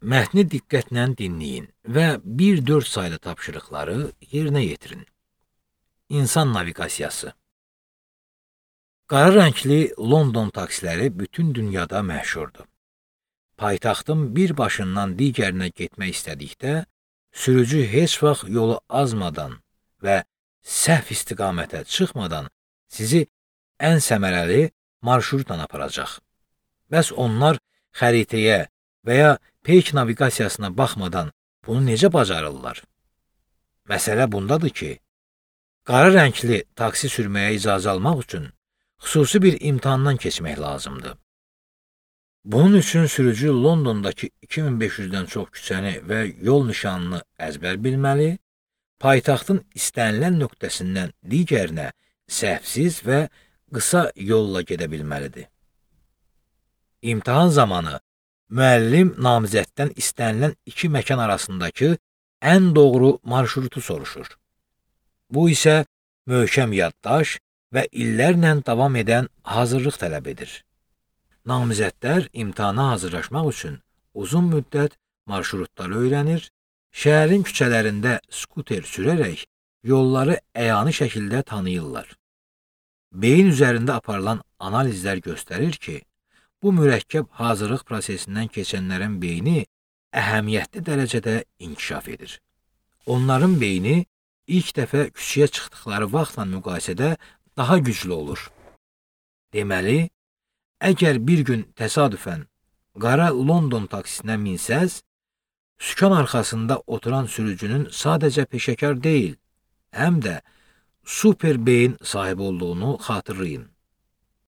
Mətni diqqətlə dinləyin və 1-4 saylı tapşırıqları yerinə yetirin. İnsan naviqasiyası. Qara rəngli London taksiləri bütün dünyada məşhurdur. Paytaxtın bir başından digərinə getmək istədikdə, sürücü heç vaxt yolu azmadan və səhv istiqamətə çıxmadan sizi ən səmərəli marşrutla aparacaq. Bəs onlar xəritəyə və ya peyk naviqasiyasına baxmadan bunu necə bacarırlar? Məsələ bundadır ki, qara rəngli taksi sürməyə icazə almaq üçün xüsusi bir imtahandan keçmək lazımdır. Bunun üçün sürücü Londondakı 2500-dən çox küçəni və yol nişanını əzbər bilməli, paytaxtın istənilən nöqtəsindən digərinə səhvsiz və qısa yolla gedə bilməlidir. İmtahan zamanı müəllim namizəddən istənilən iki məkan arasındakı ən doğru marşrutu soruşur. Bu isə möhkəm yaddaş və illərlə davam edən hazırlıq tələb edir. Namizədlər imtahana hazırlaşmaq üçün uzun müddət marşrutlar öyrənir, şəhərin küçələrində skuter sürərək yolları əyani şəkildə tanıyırlar. Beyin üzərində aparılan analizlər göstərir ki, bu mürəkkəb hazırlıq prosesindən keçənlərin beyni əhəmiyyətli dərəcədə inkişaf edir. Onların beyni ilk dəfə küçəyə çıxdıqları vaxtla müqayisədə daha güclü olur. Deməli, əgər bir gün təsadüfən qara London taksisinə minsəz, sükan arxasında oturan sürücünün sadəcə peşəkar deyil, həm də super beyin sahibi olduğunu xatırlayın.